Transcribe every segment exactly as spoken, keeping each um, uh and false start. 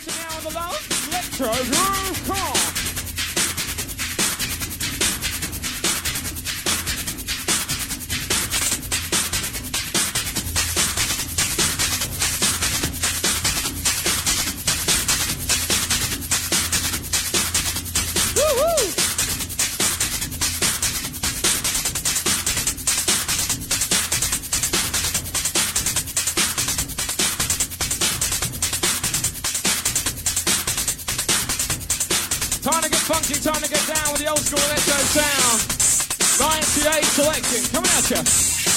Selection now on the low. Electro Groove, come on. Time to get funky, time to get down with the old school electro sound. ninety-eight selection, coming at you.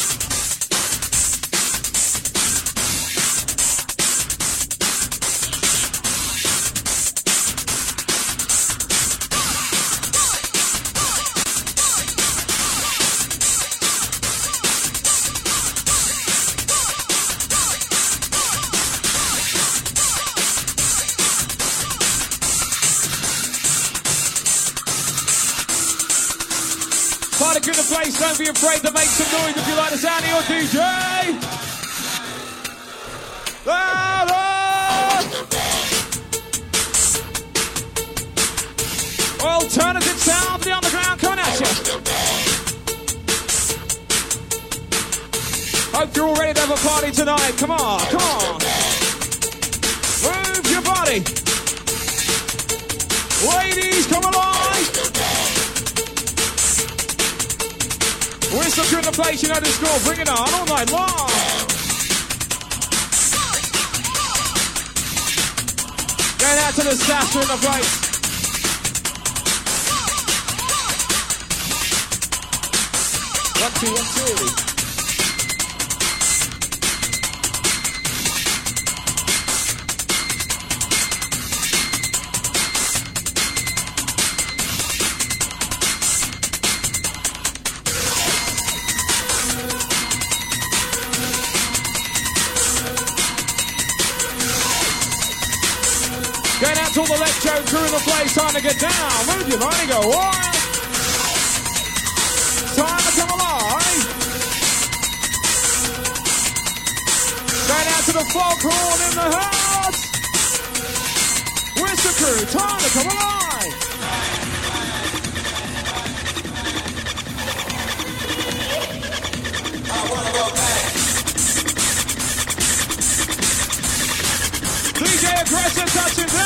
Party in the place, don't be afraid to make some noise if you like the sound of your D J. Louder! Alternative sound for the underground coming at you. Hope you're all ready to have a party tonight. Come on, come on. Move your body. Ladies, come alive. We're so good in the place, you know the score. Bring it on all night long. Going out to the Sasser in the place. One, two, one, two. Going out to all the electro crew in the place, time to get down. Move your body, go on. Time to come alive. Going out to the foghorn in the house. Where's the crew? Time to come alive. I wanna go back. D J Aggressive touching down.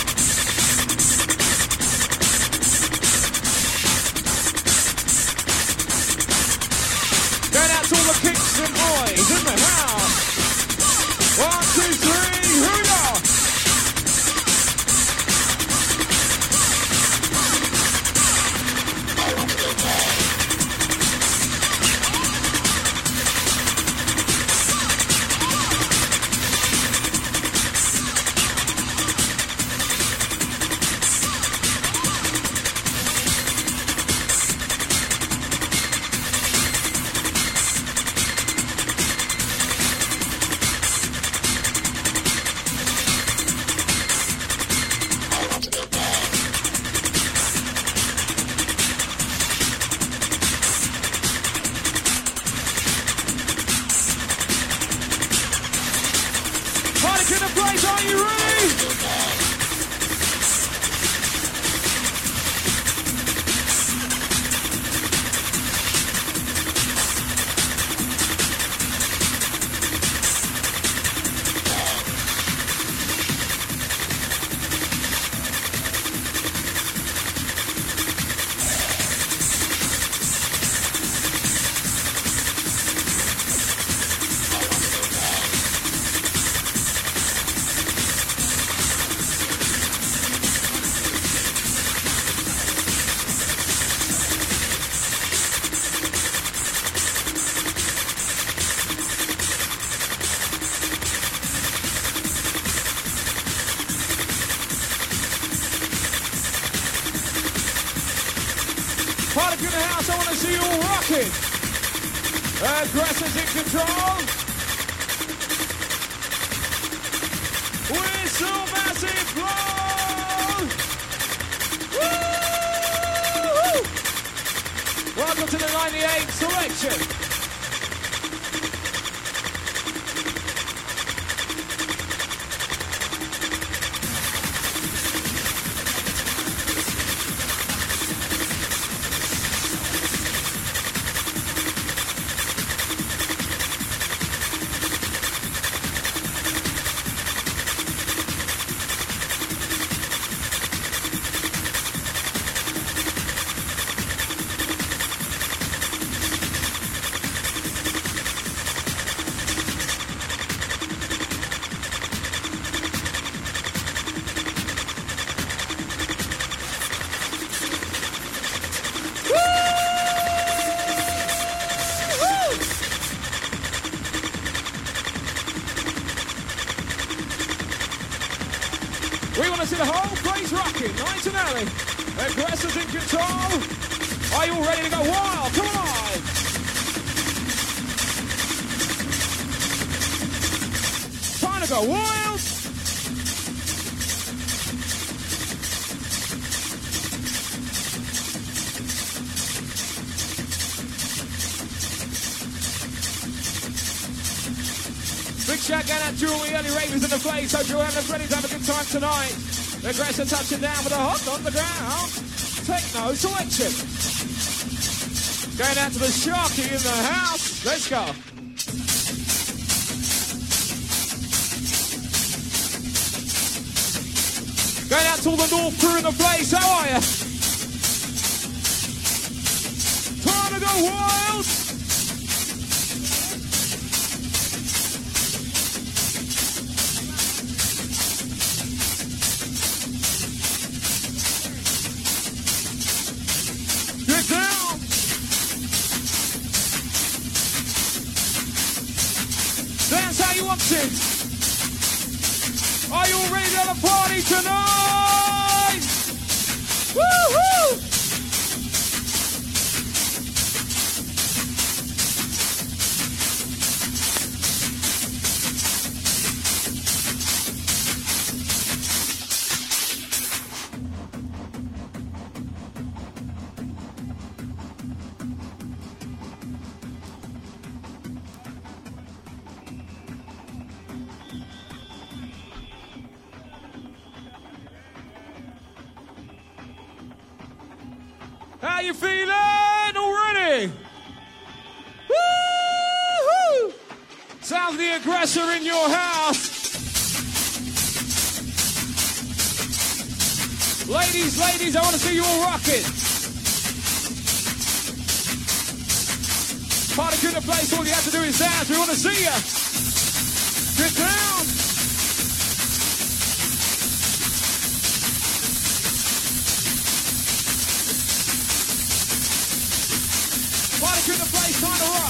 Going out to all the kicks and boys in the house. One, two, three, here we go. Party in the place, are you ready? Party in the house, I want to see you all rocking. Aggressors in control. Whistle massive blow. Woo! Welcome to the ninety-eight selection. We want to see the whole place rocking, nice and early. Aggressors in control. Are you all ready to go wild? Come on! Time to go wild! Big shout out to all the early ravers in the place. Hope you're having plenty to have a good time tonight. The Aggressor touching down with a hot on the ground. Techno selection. Going out to the Sharky in the house. Let's go. Going out to all the North crew in the place. How are you? Time to go wild. Are you all ready to have a party tonight? Woo-hoo! How you feeling already? Woo-hoo! Sounds the Aggressor in your house. Ladies, ladies, I want to see you all rocking. Party to the place, all you have to do is dance. We want to see you. Get down. To the place, time to rock.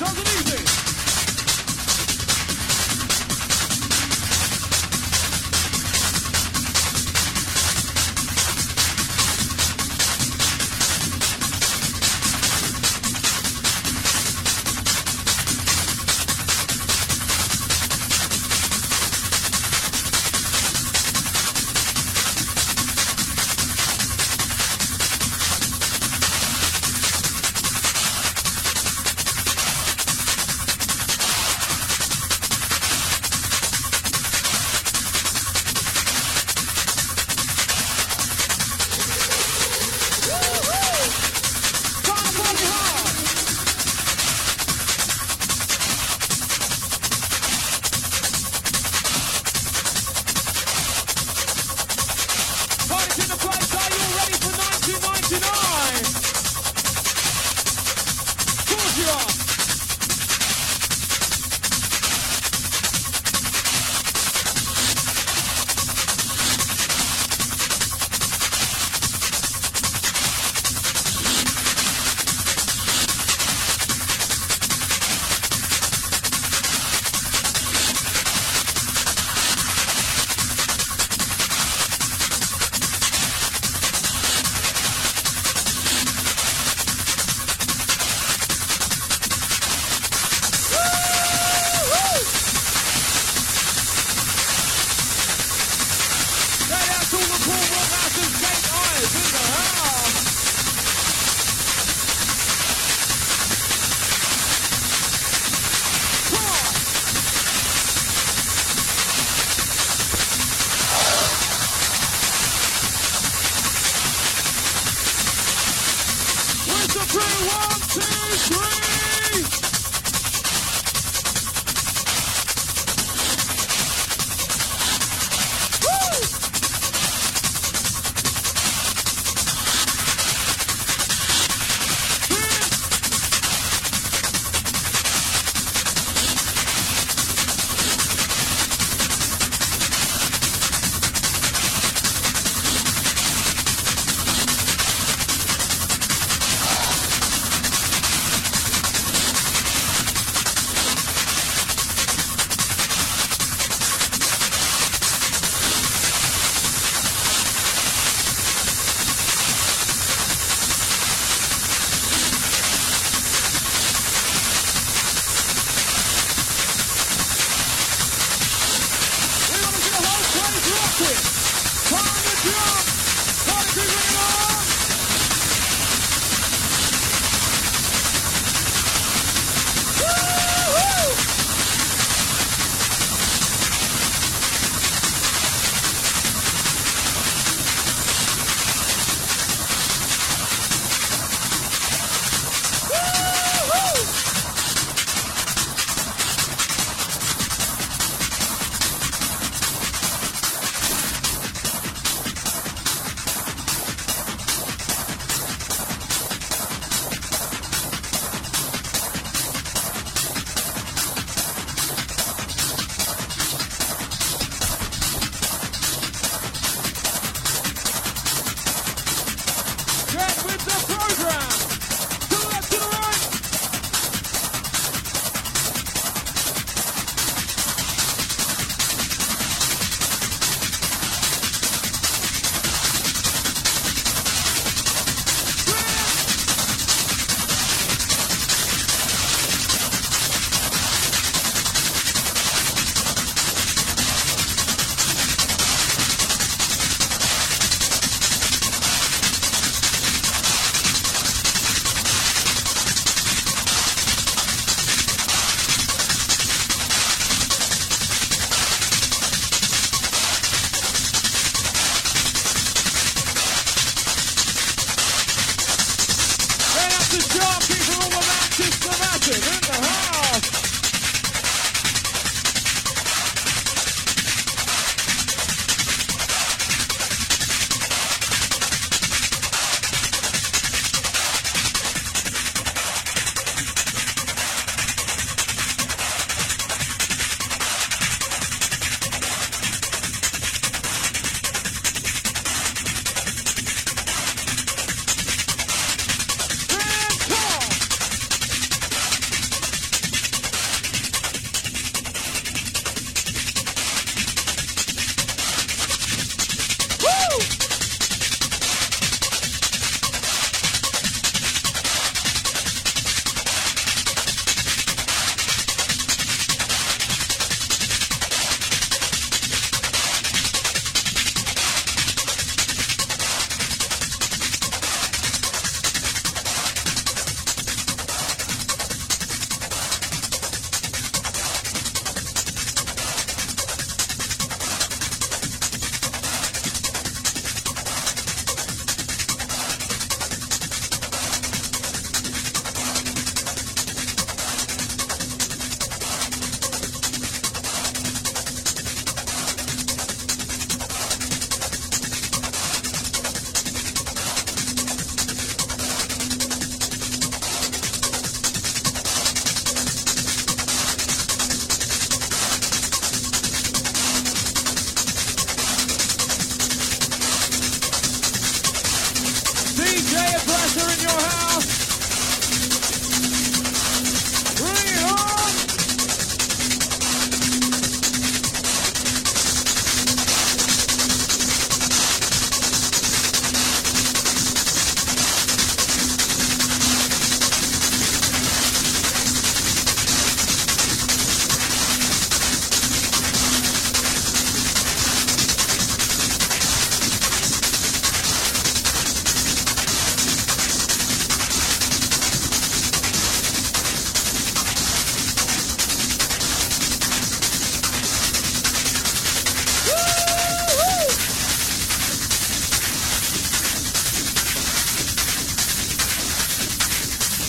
Nice and easy.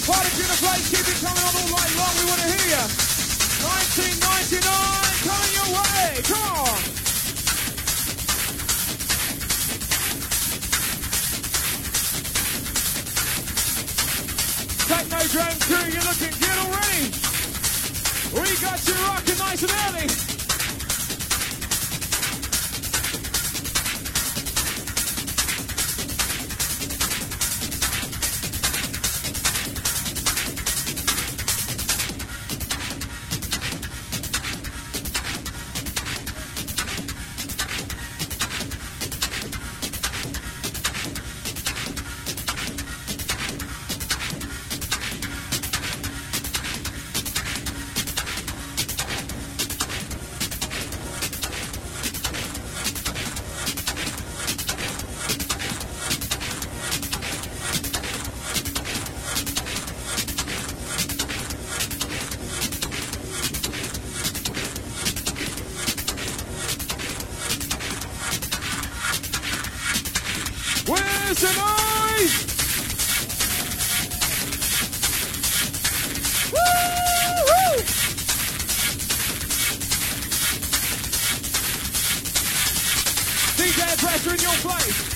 Party in the place, keep it coming on all night long, we want to hear you. nineteen ninety-nine, coming your way, come on. Techno Drone crew, you're looking good already. We got you rocking nice and early. Where's the noise? Woo-hoo! D J pressure in your place.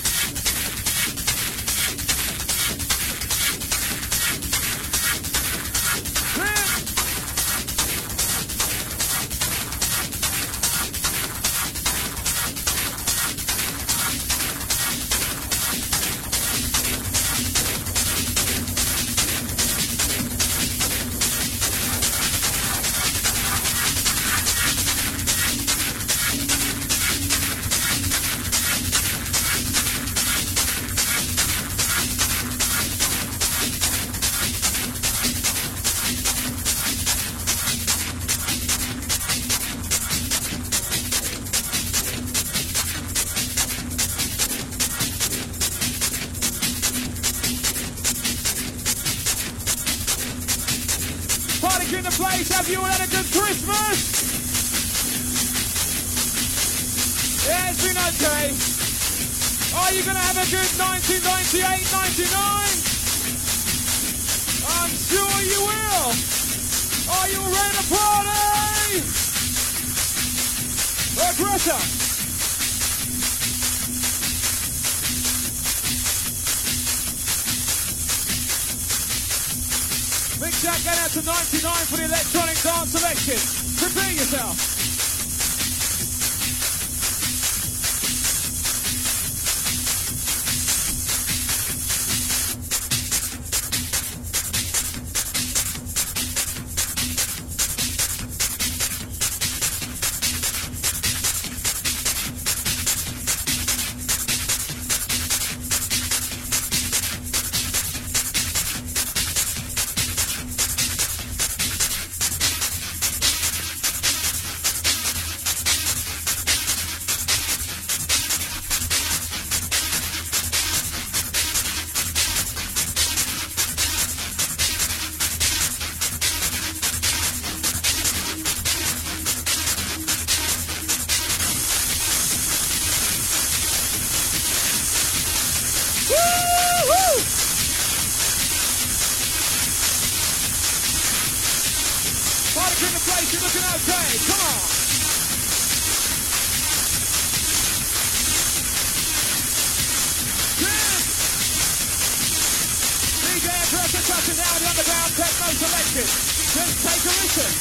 In the place, have you all had a good Christmas? Yeah, it's been okay. Are you going to have a good nineteen ninety-eight ninety-nine? I'm sure you will. Are you ready to party? Aggressor. Big shout going out to ninety-nine for the electronic dance selection. Prepare yourself. In the place, you're looking okay. Come on. Yes. D J Aggressor touching down the underground techno selection. Just take a listen.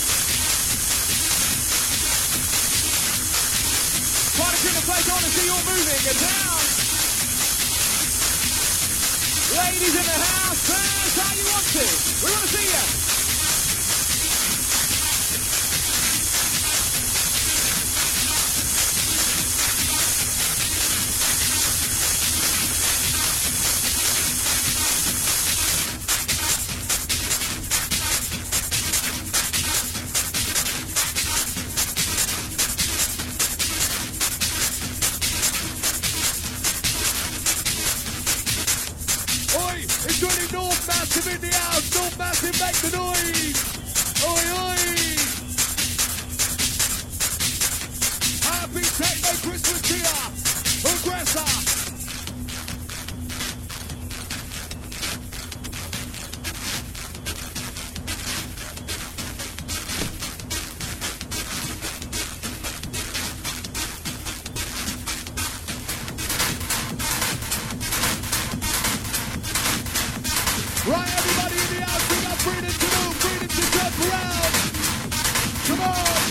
Party in the place, I want to see you all moving. Get down. Ladies in the house, dance how you want to. We want to see you. It's Johnny North Massive in the house. North Massive, make the noise. Oi, oi. Happy Techno Christmas cheer. Aggressor. Right, everybody in the house, we got freedom to move, freedom to jump around. Come on.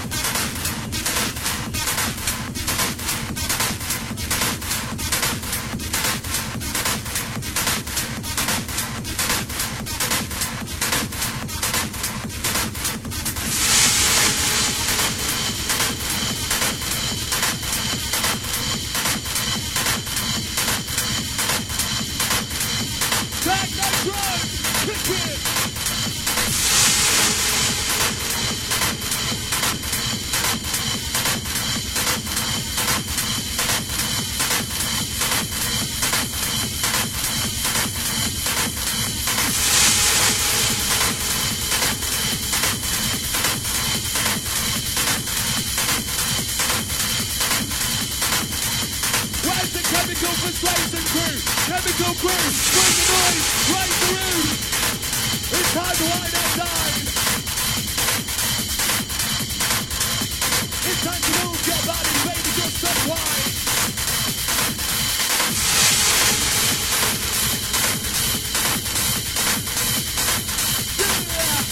Back that drum, kick it. Where's the chemical persuasion crew? Chemical crew, bring the noise, raise the roof. It's time to wind up time. It's time to move your body, baby, just unwind. Yeah.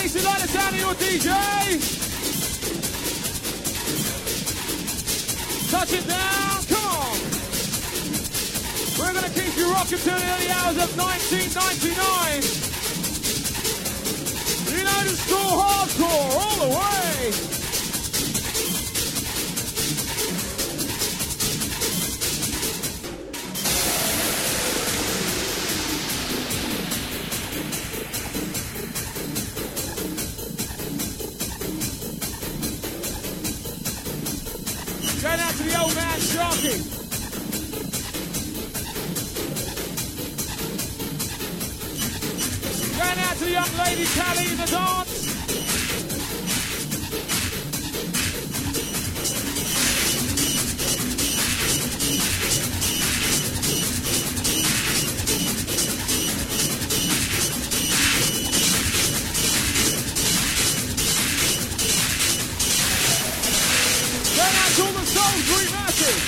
Tracy, light it down to your D J. Touch it down, come on. We're going to keep you rocking till the early hours of nineteen ninety-nine. You know the score, hardcore, all the way. Going out to the old man Sharky. Going out to the young lady Callie in the dance. Going out to all the souls, three masses.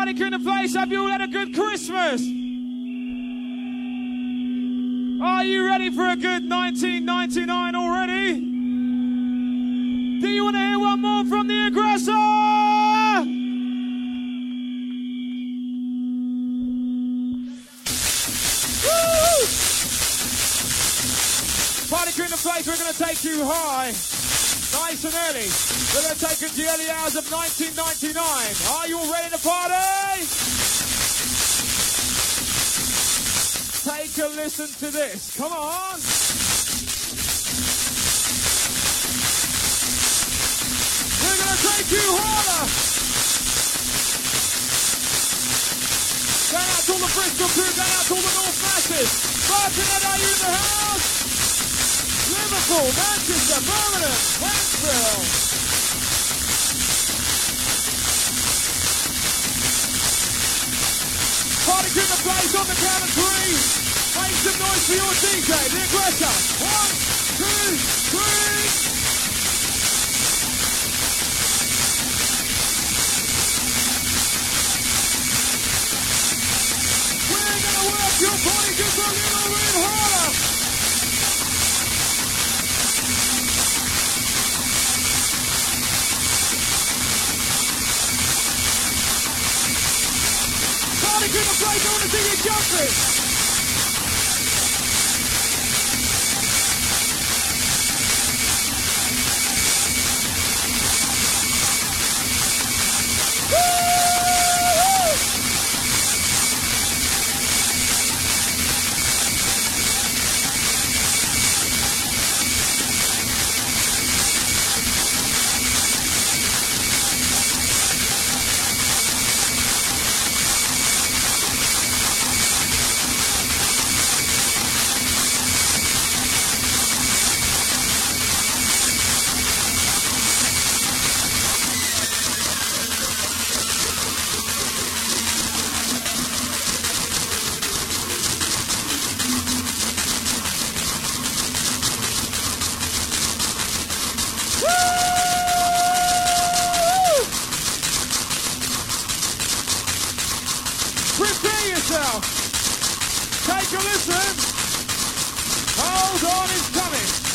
Party crew in the place. Have you all had a good Christmas? Are you ready for a good nineteen ninety-nine already? Do you want to hear one more from the aggressor? Woo! Party crew in the place, we're going to take you high, nice and early. We're going to take you to the early hours of nineteen ninety-nine. Are you all ready to party? Take a listen to this. Come on. We're going to take you harder. Going out to all the Bristol crew, going out to all the North Masses. Barton, are you in the house? Liverpool, Manchester, Birmingham, Wentzville. Party crew in the place on the count of three. Make some noise for your D J, the aggressor. One, two, three. We're gonna work your body just a little bit harder. Party crew in the place, I want to see you jumping. Prepare yourself. Take a listen. Hold on, it's coming.